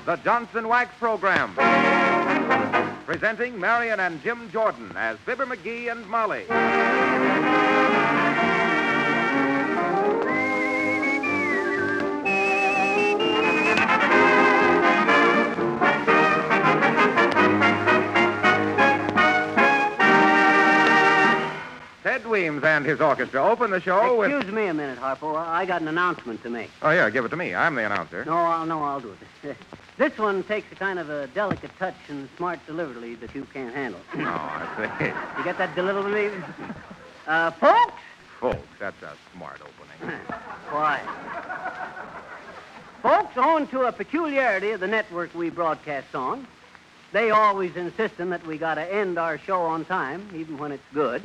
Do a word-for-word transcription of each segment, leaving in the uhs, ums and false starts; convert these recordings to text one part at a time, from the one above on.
the Johnson Wax Program. Presenting Marion and Jim Jordan as Fibber McGee and Molly. Ted Weems and his orchestra open the show with... Excuse me a minute, Harpo. I got an announcement to make. Oh, yeah, give it to me. I'm the announcer. No, I'll, no, I'll do it. This one takes a kind of a delicate touch and smart delivery that you can't handle. Oh, I see. You get that delivery? Uh, folks? Folks, that's a smart opening. Why? Folks, owing to a peculiarity of the network we broadcast on, they always insisting that we got to end our show on time, even when it's good.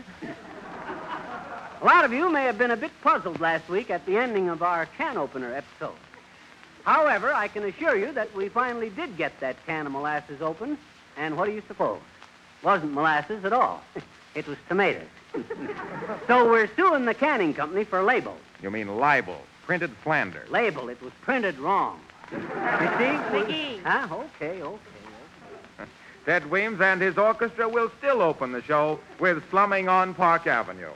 A lot of you may have been a bit puzzled last week at the ending of our can opener episode. However, I can assure you that we finally did get that can of molasses open, and what do you suppose? Wasn't molasses at all. It was tomatoes. So we're suing the canning company for label. You mean libel, printed Flanders. Label. It was printed wrong. You see? McGee. Huh? Okay, okay. Ted Weems and his orchestra will still open the show with Slumming on Park Avenue.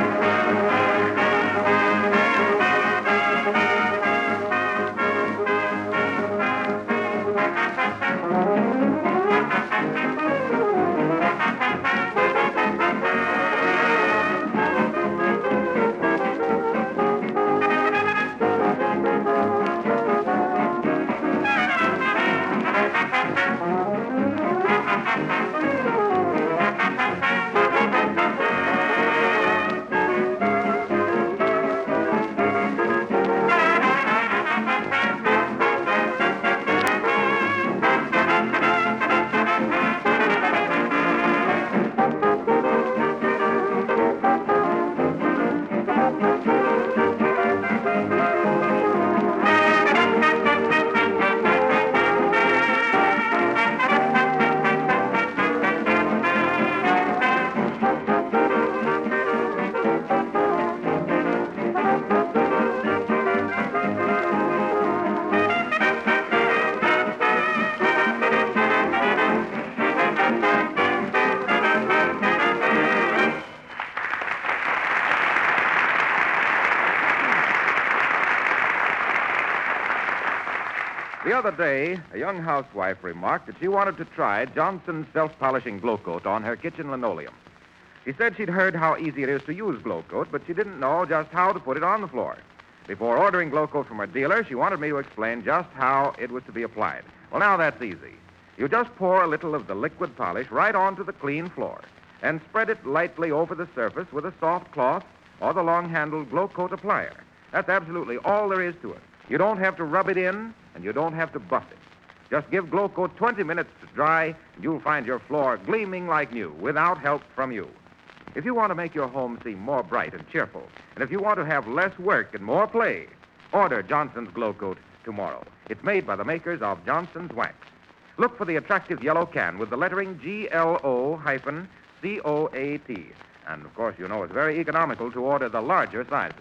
The other day, a young housewife remarked that she wanted to try Johnson's self-polishing glow coat on her kitchen linoleum. She said she'd heard how easy it is to use glow coat, but she didn't know just how to put it on the floor. Before ordering glow coat from her dealer, she wanted me to explain just how it was to be applied. Well, now that's easy. You just pour a little of the liquid polish right onto the clean floor and spread it lightly over the surface with a soft cloth or the long-handled glow coat applier. That's absolutely all there is to it. You don't have to rub it in, and you don't have to buff it. Just give Glow Coat twenty minutes to dry, and you'll find your floor gleaming like new without help from you. If you want to make your home seem more bright and cheerful, and if you want to have less work and more play, order Johnson's Glow Coat tomorrow. It's made by the makers of Johnson's Wax. Look for the attractive yellow can with the lettering G L O hyphen C O A T. And, of course, you know it's very economical to order the larger sizes.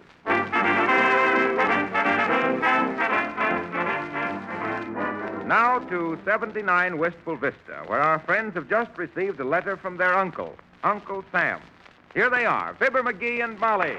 Now to seventy-nine Wistful Vista, where our friends have just received a letter from their uncle, Uncle Sam. Here they are, Fibber McGee and Molly.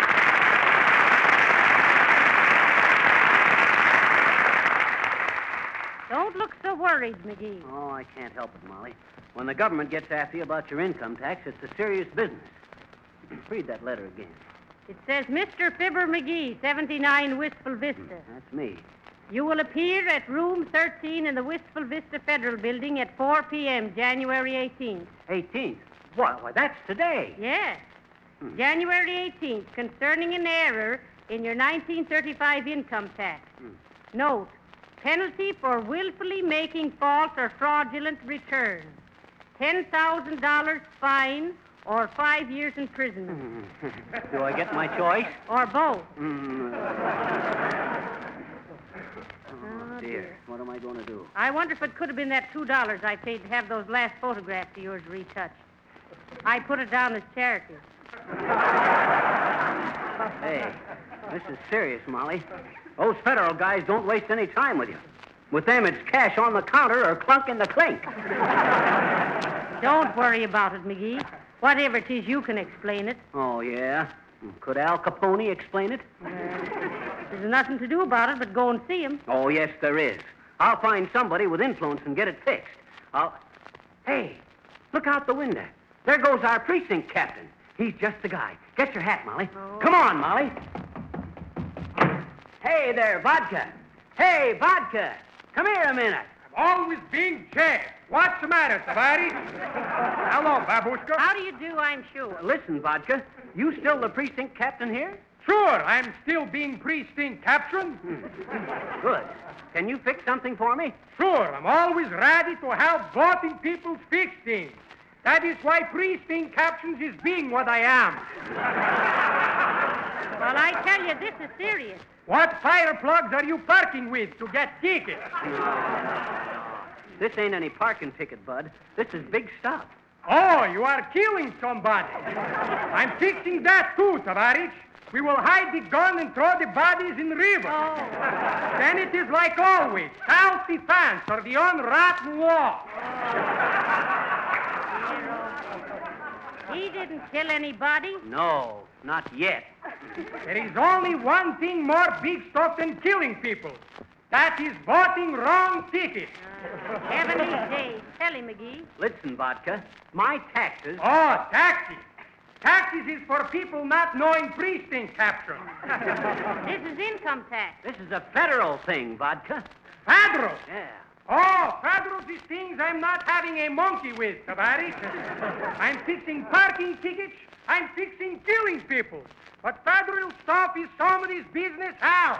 Don't look so worried, McGee. Oh, I can't help it, Molly. When the government gets after you about your income tax, it's a serious business. Read that letter again. It says, Mister Fibber McGee, seventy-nine Wistful Vista. That's me. You will appear at room thirteen in the Wistful Vista Federal Building at four p.m., January eighteenth. eighteenth? Why, why that's today. Yes. Hmm. January eighteenth, concerning an error in your nineteen thirty-five income tax. Hmm. Note, penalty for willfully making false or fraudulent returns. ten thousand dollars fine or five years imprisonment. Do I get my choice? Or both. Mm. Oh, dear. dear. What am I going to do? I wonder if it could have been that two dollars I paid to have those last photographs of yours retouched. I put it down as charity. Hey, this is serious, Molly. Those federal guys don't waste any time with you. With them, it's cash on the counter or clunk in the clink. Don't worry about it, McGee. Whatever it is, you can explain it. Oh, yeah? Could Al Capone explain it? Well, there's nothing to do about it but go and see him. Oh, yes, there is. I'll find somebody with influence and get it fixed. I'll... Hey, look out the window. There goes our precinct captain. He's just the guy. Get your hat, Molly. Oh. Come on, Molly. Hey there, Vodka. Hey, Vodka. Come here a minute. I'm always being chaffed. What's the matter, Tavares? Hello, Babushka. How do you do, I'm sure? Listen, Vodka. You still the precinct captain here? Sure, I'm still being precinct captain. Good. Can you fix something for me? Sure, I'm always ready to help voting people fix things. That is why precinct captains is being what I am. Well, I tell you, this is serious. What fire plugs are you parking with to get tickets? This ain't any parking ticket, Bud. This is big stuff. Oh, you are killing somebody. I'm fixing that too, Tavares. We will hide the gun and throw the bodies in the river. Oh. Then it is like always, self-defense or the unwritten law. He didn't kill anybody. No, not yet. There is only one thing more big stuff than killing people. That is voting wrong tickets. Uh, heavenly days. Tell him, McGee. Listen, Vodka. My taxes... Oh, taxes. Taxes is for people not knowing precinct capture. This is income tax. This is a federal thing, Vodka. Federal. Yeah. Oh, federal is things I'm not having a monkey with, Tavares. I'm fixing parking tickets. I'm fixing killing people. But federal stuff is somebody's business house.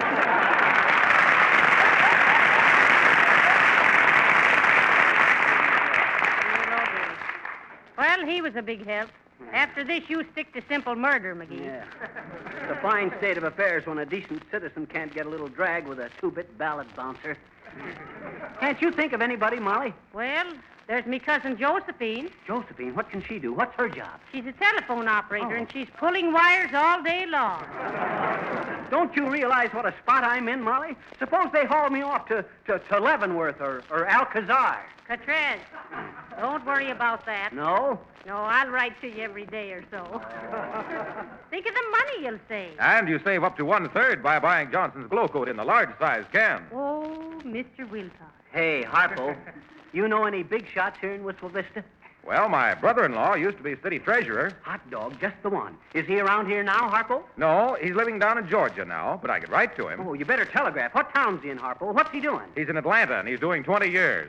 Well, he was a big help. After this, you stick to simple murder, McGee. Yeah. It's a fine state of affairs when a decent citizen can't get a little drag with a two-bit ballot bouncer. Can't you think of anybody, Molly? Well, there's me cousin Josephine. Josephine, what can she do? What's her job? She's a telephone operator, Oh. and she's pulling wires all day long. Don't you realize what a spot I'm in, Molly? Suppose they haul me off to, to, to Leavenworth or, or Alcazar. Catrez, don't worry about that. No? No, I'll write to you every day or so. Think of the money you'll save. And you save up to one-third by buying Johnson's Glow Coat in the large size can. Oh, Mister Wilcox. Hey, Harpo, you know any big shots here in Wistful Vista? Well, my brother-in-law used to be city treasurer. Hot dog, just the one. Is he around here now, Harpo? No, he's living down in Georgia now, but I could write to him. Oh, you better telegraph. What town's he in, Harpo? What's he doing? He's in Atlanta, and he's doing twenty years.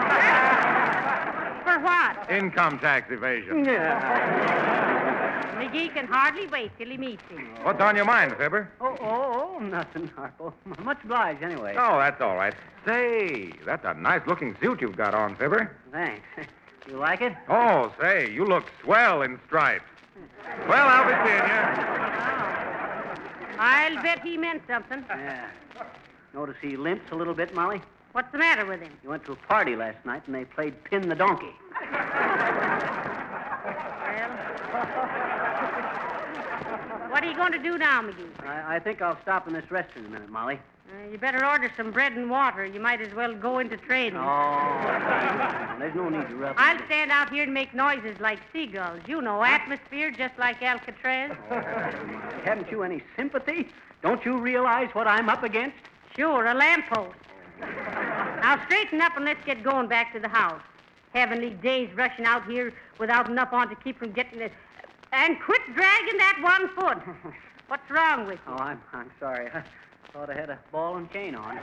For what? Income tax evasion. McGee can hardly wait till he meets him. What's on your mind, Fibber? Oh, oh, oh, nothing, Harpo. Much obliged, anyway. Oh, that's all right. Say, that's a nice-looking suit you've got on, Fibber. Thanks. You like it? Oh, say, you look swell in stripes. Well, I'll be seeing you. I'll bet he meant something. Yeah. Notice he limps a little bit, Molly? What's the matter with him? He went to a party last night and they played Pin the Donkey. Well, what are you going to do now, McGee? I, I think I'll stop in this restaurant a minute, Molly. Uh, you better order some bread and water. You might as well go into training. Oh, there's no need to rub. I'll stand out here and make noises like seagulls. You know, atmosphere just like Alcatraz. Haven't you any sympathy? Don't you realize what I'm up against? Sure, a lamppost. Now straighten up and let's get going back to the house. Heavenly days rushing out here without enough on to keep from getting it. And quit dragging that one foot. What's wrong with you? Oh, I'm, I'm sorry. I thought I had a ball and chain on.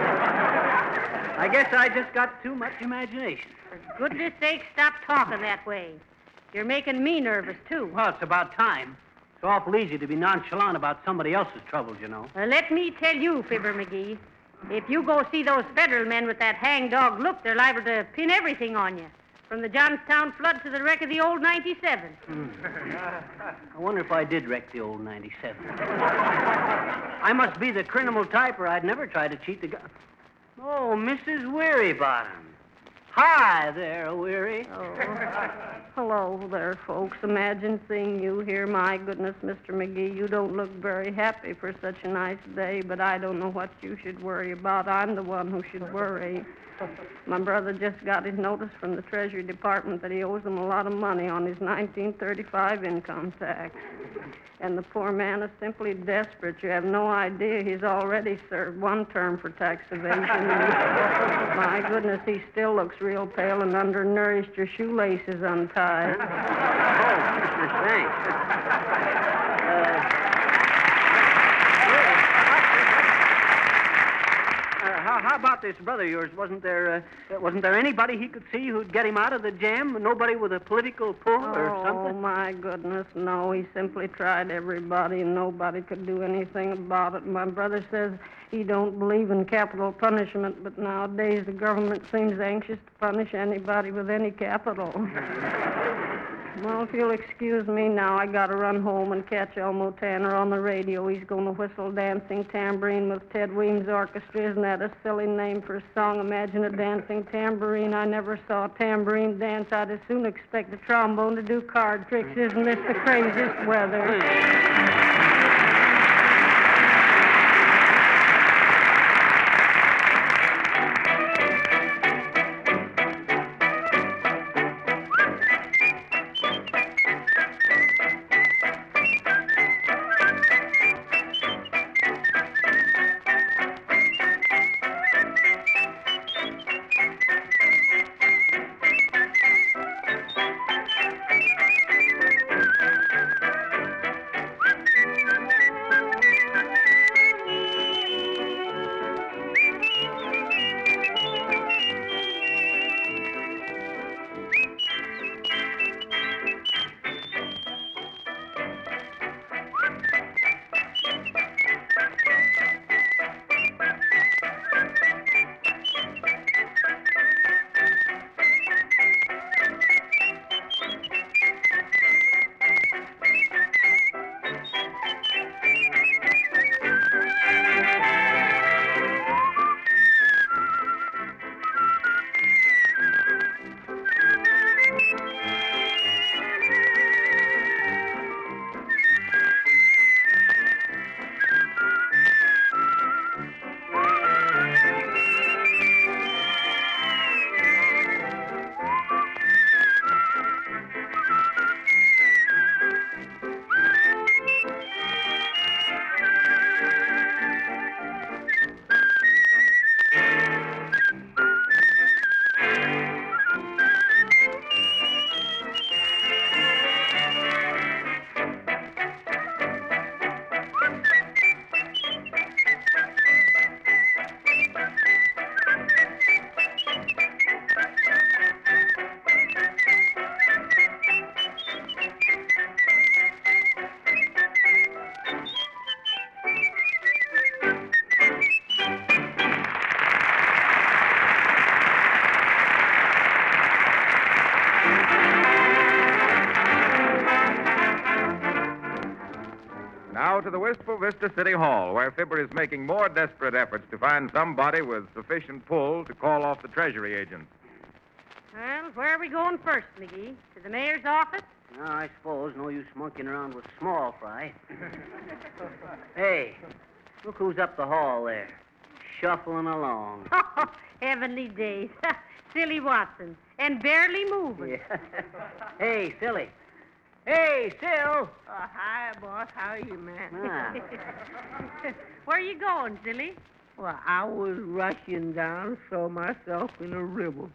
I guess I just got too much imagination. For goodness sake, stop talking that way. You're making me nervous, too. Well, it's about time. It's awful easy to be nonchalant about somebody else's troubles, you know. Well, let me tell you, Fibber McGee, if you go see those federal men with that hangdog look, they're liable to pin everything on you. From the Johnstown flood to the wreck of the old ninety-seven. Hmm. I wonder if I did wreck the old ninety-seven. I must be the criminal type or I'd never try to cheat the guy. Oh, Missus Wearybottom. Hi there, Weary. Oh, hello there, folks. Imagine seeing you here. My goodness, Mister McGee, you don't look very happy for such a nice day, but I don't know what you should worry about. I'm the one who should worry. My brother just got his notice from the Treasury Department that he owes them a lot of money on his nineteen thirty-five income tax. And the poor man is simply desperate. You have no idea. He's already served one term for tax evasion. And my goodness, he still looks real pale and undernourished. Your shoelace is untied. Oh, thanks. Uh, Uh, how, how about this brother of yours? Wasn't there uh, wasn't there anybody he could see who'd get him out of the jam? Nobody with a political pull or Oh, something? my goodness, no. He simply tried everybody, and nobody could do anything about it. My brother says he don't believe in capital punishment, but nowadays the government seems anxious to punish anybody with any capital. Well, if you'll excuse me now, I gotta run home and catch Elmo Tanner on the radio. He's gonna whistle Dancing Tambourine with Ted Weems Orchestra. Isn't that a silly name for a song? Imagine a dancing tambourine. I never saw a tambourine dance. I'd as soon expect a trombone to do card tricks. Isn't this the craziest weather? Now to the Wistful Vista City Hall, where Fibber is making more desperate efforts to find somebody with sufficient pull to call off the Treasury agent. Well, where are we going first, McGee? To the mayor's office? No, I suppose no use monkeying around with small fry. Hey, look who's up the hall there, shuffling along. Oh, heavenly days. Silly Watson. And barely moving. Yeah. Hey, Silly. Hey, Sil. Oh, hi, boss. How are you, man? Ah. Where are you going, Silly? Well, I was rushing down to throw myself in a river.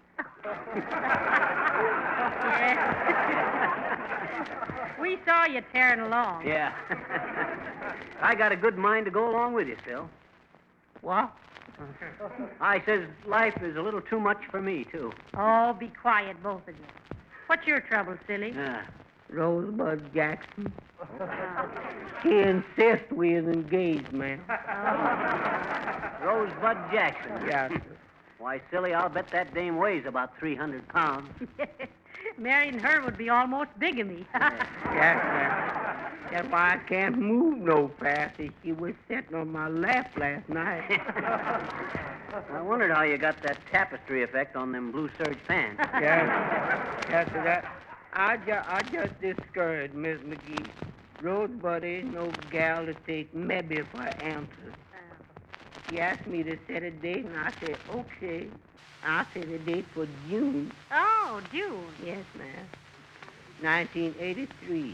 We saw you tearing along. Yeah. I got a good mind to go along with you, Sil. What? I says life is a little too much for me, too. Oh, be quiet, both of you. What's your trouble, Silly? Yeah. Rosebud Jackson. He insists we is engaged, man. Rosebud Jackson. Yeah, sir. Why, Silly, I'll bet that dame weighs about three hundred pounds. Marrying her would be almost bigamy. Yes, ma'am. That's why I can't move no faster. She was sitting on my lap last night. I wondered how you got that tapestry effect on them blue serge pants. Yes, yes, sir, that. I, ju- I just discouraged Miss McGee. Rosebud ain't no gal to take maybe for answers. She asked me to set a date, and I said, okay. I set a date for June. Oh, June. Yes, ma'am. nineteen eighty-three.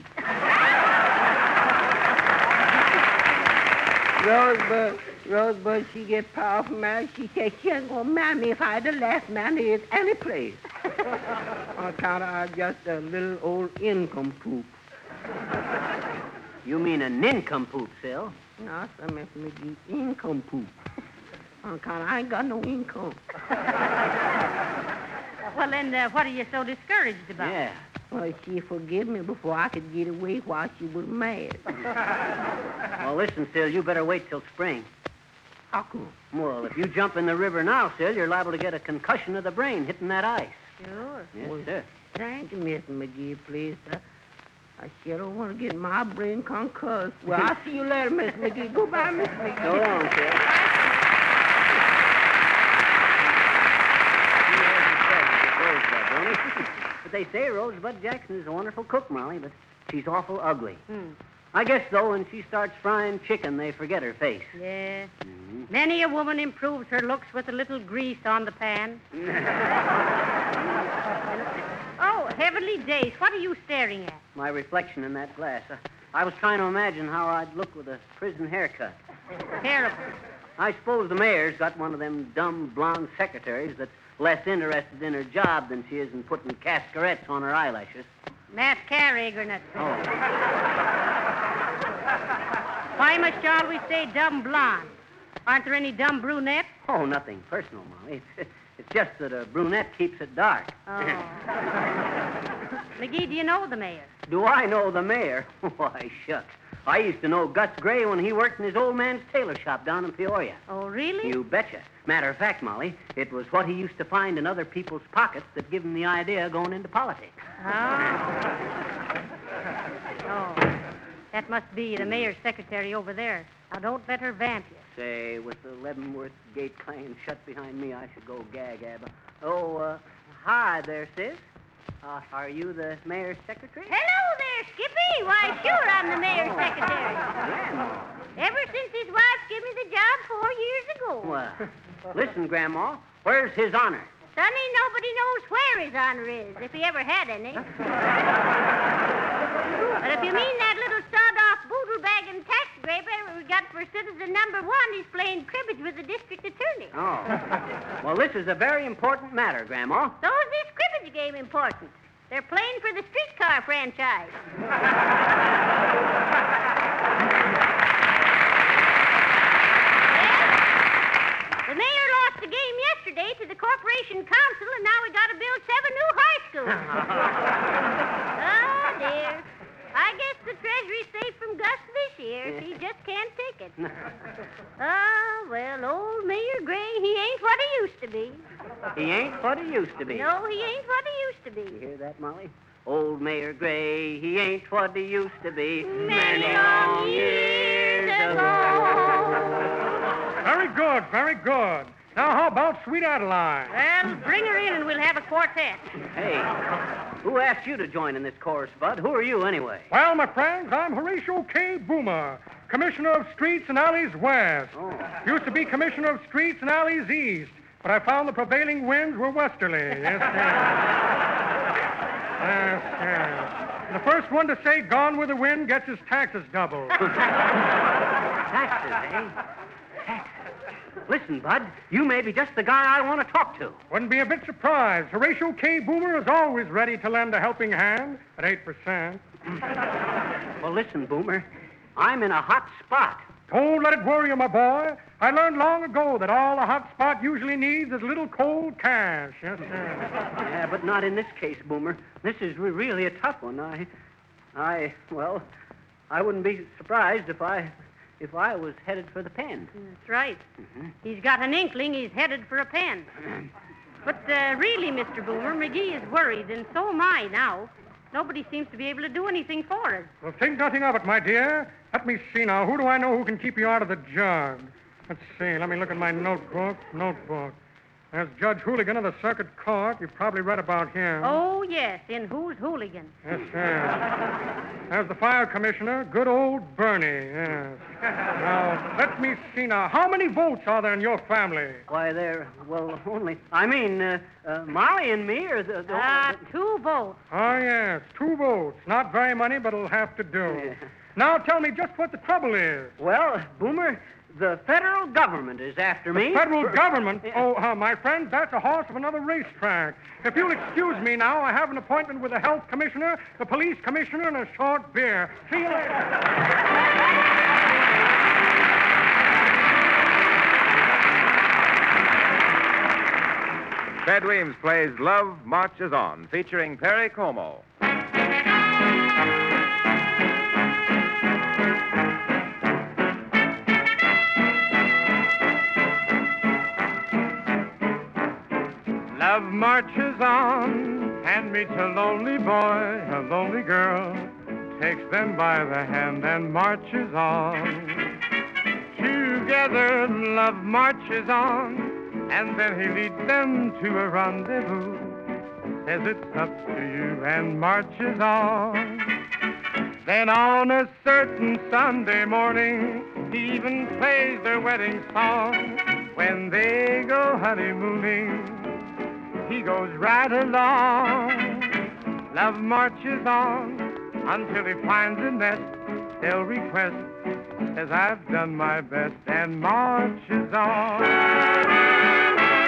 Rosebud, Rosebud, she get powerful mad. She said she ain't gonna marry me if I the last man there is any place. On account of I'm just a little old income poop. You mean a nincompoop, Sil? No, sir, Miss McGee, income poop. On account of I ain't got no income. Well, then, uh, what are you so discouraged about? Yeah. Well, she forgive me before I could get away while she was mad. Well, listen, Sil, you better wait till spring. How come? Well, if you jump in the river now, Sil, you're liable to get a concussion of the brain hitting that ice. Sure. Yes, Well, sir. Thank you, Miss McGee, please, sir. I sure don't want to get my brain concussed. Well, I'll see you later, Miss McGee. Goodbye, Miss McGee. So long, Sil. But they say Rosebud Jackson is a wonderful cook, Molly, but she's awful ugly. Hmm. I guess, though, when she starts frying chicken, they forget her face. Yeah. Mm-hmm. Many a woman improves her looks with a little grease on the pan. Oh, heavenly days. What are you staring at? My reflection in that glass. I, I was trying to imagine how I'd look with a prison haircut. Terrible. I suppose the mayor's got one of them dumb blonde secretaries that's less interested in her job than she is in putting cascarettes on her eyelashes. Mascara, Eagernut. Oh. Why must you always say dumb blonde? Aren't there any dumb brunettes? Oh, nothing personal, Molly. It's, it's just that a brunette keeps it dark. Oh. McGee, do you know the mayor? Do I know the mayor? Why, shucks. I used to know Gus Gray when he worked in his old man's tailor shop down in Peoria. Oh, really? You betcha. Matter of fact, Molly, it was what he used to find in other people's pockets that give him the idea of going into politics. Oh. Oh. That must be the mayor's secretary over there. Now, don't let her vamp you. Say, with the Leavenworth gate clanging shut behind me, I should go gag-abba. Oh, uh, hi there, sis. Uh, are you the mayor's secretary? Hello there, Skippy. Why, sure, I'm the mayor's secretary. Grandma. Ever since his wife gave me the job four years ago. Well, listen, Grandma, where's his honor? Sonny, nobody knows where his honor is, if he ever had any. But if you mean that little sawed-off boodle-bagging tax scraper we got for citizen number one, he's playing cribbage with the district attorney. Oh. Well, this is a very important matter, Grandma. So is this cribbage game important? They're playing for the streetcar franchise. The mayor lost the game yesterday to the corporation council, and now we got to build seven new high schools. Oh, dear. I guess the treasury's safe from Gus this year. He just can't take it. Oh, well, old Mayor Gray, he ain't what he used to be. He ain't what he used to be. No, he ain't what he used to You be. hear that, Molly? Old Mayor Gray, he ain't what he used to be. Many long years ago. Very good, very good. Now, how about Sweet Adeline? Well, bring her in and we'll have a quartet. Hey, who asked you to join in this chorus, Bud? Who are you, anyway? Well, my friends, I'm Horatio K. Boomer, Commissioner of Streets and Alleys West. Oh. Used to be Commissioner of Streets and Alleys East, but I found the prevailing winds were westerly. Yes, sir. Yes, sir. The first one to say gone with the wind gets his taxes doubled. Taxes, eh? Taxes. Listen, Bud, you may be just the guy I want to talk to. Wouldn't be a bit surprised. Horatio K. Boomer is always ready to lend a helping hand at eight percent. Well, listen, Boomer, I'm in a hot spot. Don't let it worry you, my boy. I learned long ago that all a hot spot usually needs is a little cold cash. Yes, sir. Yeah, but not in this case, Boomer. This is re- really a tough one. I, I, well, I wouldn't be surprised if I, if I was headed for the pen. That's right. Mm-hmm. He's got an inkling he's headed for a pen. But uh, really, Mister Boomer, McGee is worried, and so am I now. Nobody seems to be able to do anything for us. Well, think nothing of it, my dear. Let me see now. Who do I know who can keep you out of the jug? Let's see. Let me look at my notebook. Notebook. There's Judge Hooligan of the Circuit Court. You've probably read about him. Oh, yes, in Who's Hooligan? Yes, yes. There's the fire commissioner, good old Bernie, yes. Now, let me see now. How many votes are there in your family? Why, there, well, only, I mean, uh, uh, Molly and me are the... the Ah, two votes. Oh, yes, two votes. Not very many, but it'll have to do. Yeah. Now, tell me just what the trouble is. Well, Boomer, the federal government is after me. The federal for- government? Yeah. Oh, uh, my friend, that's a horse of another racetrack. If you'll excuse me now, I have an appointment with the health commissioner, the police commissioner, and a short beer. See you later. Fred Weems plays Love Marches On, featuring Perry Como. Love marches on and meets a lonely boy, a lonely girl, takes them by the hand and marches on. Together, love marches on, and then he leads them to a rendezvous, says it's up to you and marches on. Then on a certain Sunday morning, he even plays their wedding song. When they go honeymooning, he goes right along. Love marches on until he finds a nest. They'll request, says I've done my best, and marches on.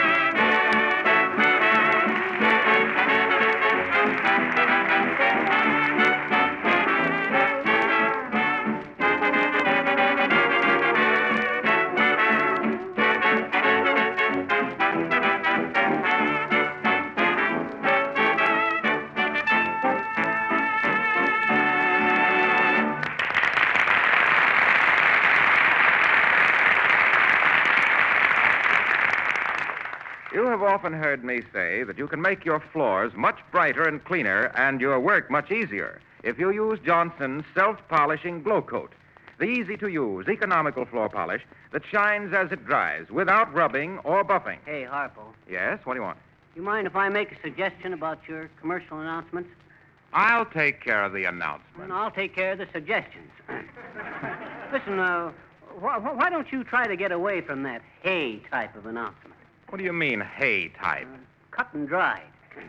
You have often heard me say that you can make your floors much brighter and cleaner and your work much easier if you use Johnson's self-polishing Glow Coat, the easy-to-use, economical floor polish that shines as it dries without rubbing or buffing. Hey, Harpo, Yes, what do you want? you mind if I make a suggestion about your commercial announcements? I'll take care of the announcement. And I'll take care of the suggestions. Listen, uh, wh- wh- why don't you try to get away from that hay type of announcement? What do you mean, hay type? Cut and dried.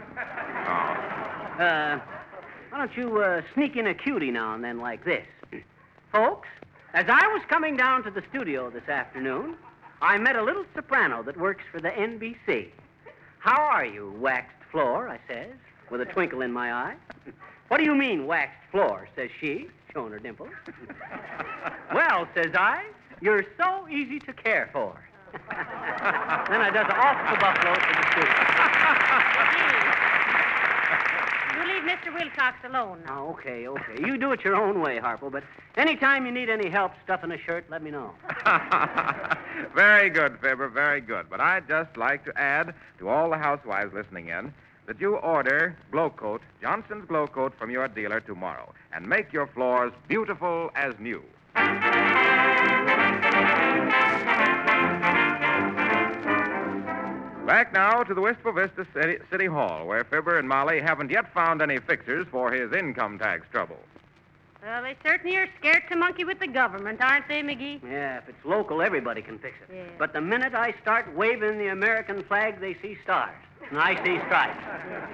Oh. Uh, why don't you uh, sneak in a cutie now and then like this? Folks, as I was coming down to the studio this afternoon, I met a little soprano that works for the N B C. How are you, waxed floor, I says, with a twinkle in my eye. What do you mean, waxed floor, says she, showing her dimples. Well, says I, you're so easy to care for. Then I does a off the buffalo to the studio. You leave Mister Wilcox alone now. Oh, okay, okay. You do it your own way, Harpo, but anytime you need any help stuffing a shirt, let me know. Very good, Fibber, very good. But I'd just like to add to all the housewives listening in that you order Glow Coat, Johnson's Glow Coat, from your dealer tomorrow and make your floors beautiful as new. Back now to the Wistful Vista City, City Hall, where Fibber and Molly haven't yet found any fixers for his income tax trouble. Well, they certainly are scared to monkey with the government, aren't they, McGee? Yeah, if it's local, everybody can fix it. Yeah. But the minute I start waving the American flag, they see stars. And I see stripes.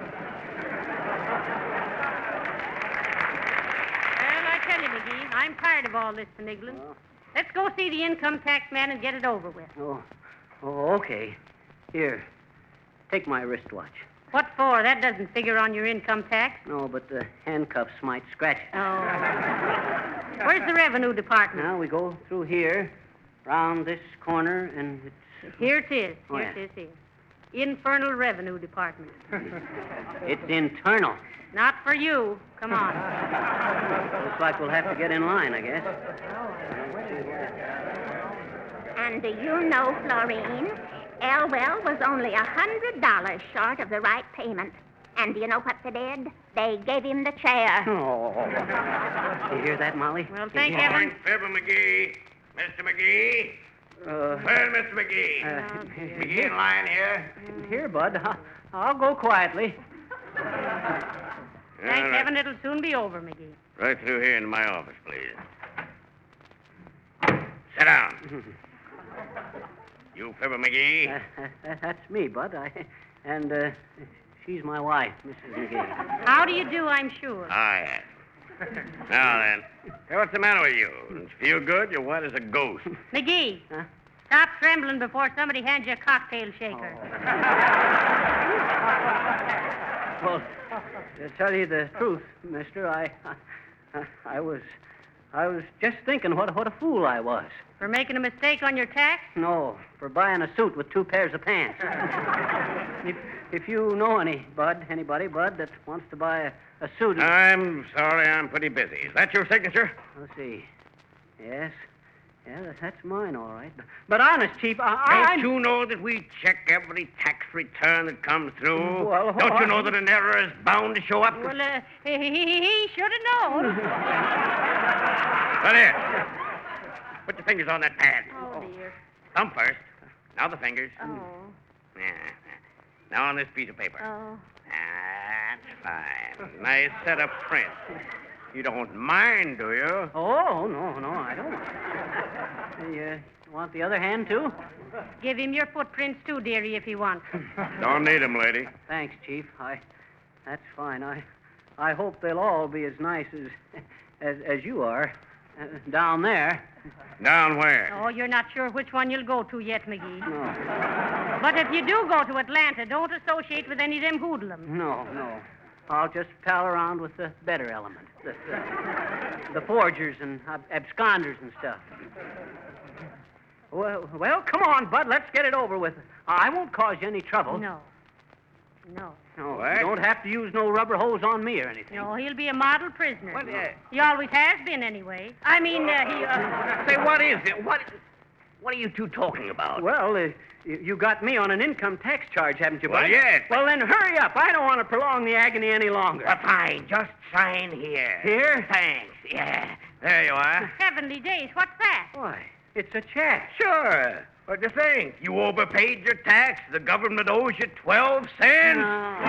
Well, I tell you, McGee, I'm tired of all this finagling. Let's go see the income tax man and get it over with. Oh, oh, okay. Here, take my wristwatch. What for? That doesn't figure on your income tax. No, but the handcuffs might scratch it. Oh. Where's the revenue department? Now we go through here, round this corner, and it's... Here it is. Oh, Here yeah. it is here. Infernal Revenue Department. It's internal. Not for you. Come on. Looks like we'll have to get in line, I guess. And do you know, Florine, Elwell was only a hundred dollars short of the right payment. And do you know what they did? They gave him the chair. Oh. You hear that, Molly? Well, thank Yeah. heaven. Fibber McGee. Mister McGee. Uh, Well, Mister McGee. uh, McGee in line here. here, Bud. I'll, I'll go quietly. Thank All right. heaven it'll soon be over, McGee. Right through here into my office, please. Sit down. You Fibber McGee? Uh, uh, that's me, Bud. I, and uh, she's my wife, Missus McGee. How do you do, I'm sure? Ah, yes. Now then, hey, what's the matter with you? Don't you feel good? You're white as a ghost. McGee, Huh? stop trembling before somebody hands you a cocktail shaker. Well, to tell you the truth, mister, I, I, I was, I was just thinking what, what a fool I was. For making a mistake on your tax? No, for buying a suit with two pairs of pants. if, if you know any, Bud, anybody, Bud, that wants to buy a, a suit. I'm sorry, I'm pretty busy. Is that your signature? Let's see. Yes. Yeah, that- that's mine, all right. But, but honest, Chief, I... I Don't you know that we check every tax return that comes through? Well, Don't you I- know that an error is bound to show up? Well, uh, he, he, he- he should have known. But here. Put your fingers on that pad. Oh, dear. Thumb first. Now the fingers. Oh, Yeah. Now on this piece of paper. oh. That's fine. Nice set of prints. You don't mind, do you? Oh, no, no, I don't. Hey, uh, you want the other hand, too? Give him your footprints, too, dearie, if he wants. Don't need 'em, lady. Thanks, Chief. I... That's fine. I... I hope they'll all be as nice as... as, as you are. Uh, down there. Down where? Oh, you're not sure which one you'll go to yet, McGee. No. But if you do go to Atlanta, don't associate with any of them hoodlums. No, no. I'll just pal around with the better element. The, the, the forgers and ab- absconders and stuff. Well, well, come on, Bud. Let's get it over with. I won't cause you any trouble. No. No. No, What? you don't have to use no rubber hose on me or anything. No, he'll be a model prisoner. What, uh, He always has been, anyway. I mean, uh, he... Uh, Say, what is it? What, what are you two talking about? Well, uh, you, you got me on an income tax charge, haven't you, Bud? Well, yes. Well, then hurry up. I don't want to prolong the agony any longer. Well, fine. Just sign here. Here? Thanks. Yeah. There you are. heavenly days, what's that? Why, it's a check. Sure. What do you think? You overpaid your tax. The government owes you twelve cents.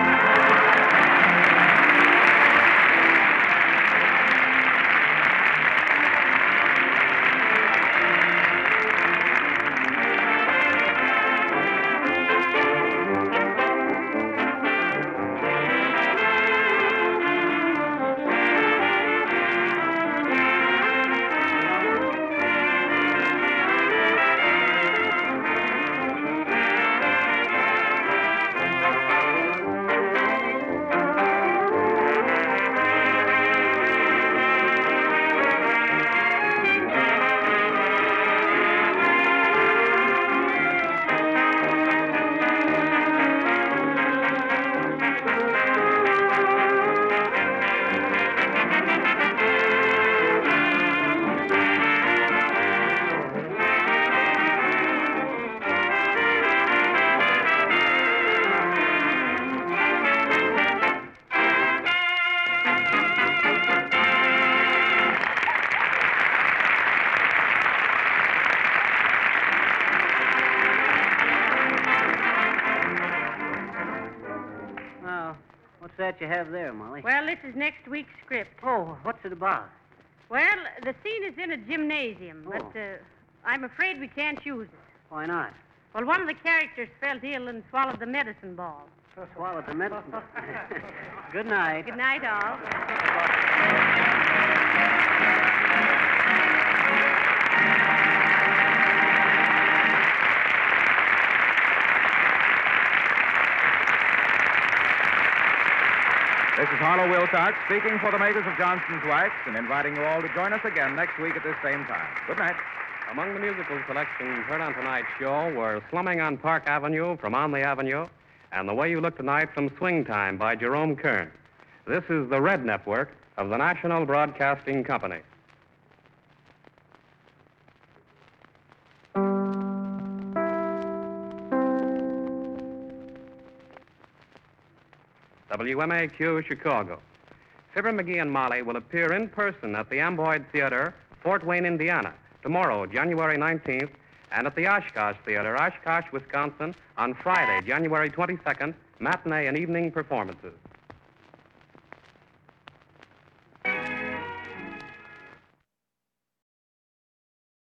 Well, what's that you have there, Molly? Well, this is next week's script. Oh, what's it about? Well, the scene is in a gymnasium, but Oh. uh, I'm afraid we can't use it. Why not? Well, one of the characters felt ill and swallowed the medicine ball. Swallowed the medicine. Good night. Good night, all. This is Harlow Wilcox speaking for the makers of Johnson's Wax and inviting you all to join us again next week at this same time. Good night. Among the musical selections heard on tonight's show were Slumming on Park Avenue from On the Avenue and The Way You Look Tonight from Swing Time by Jerome Kern. This is the Red Network of the National Broadcasting Company. W M A Q, Chicago. Fibber McGee and Molly will appear in person at the Amboyd Theater, Fort Wayne, Indiana, tomorrow, January nineteenth, and at the Oshkosh Theater, Oshkosh, Wisconsin, on Friday, January twenty-second, matinee and evening performances.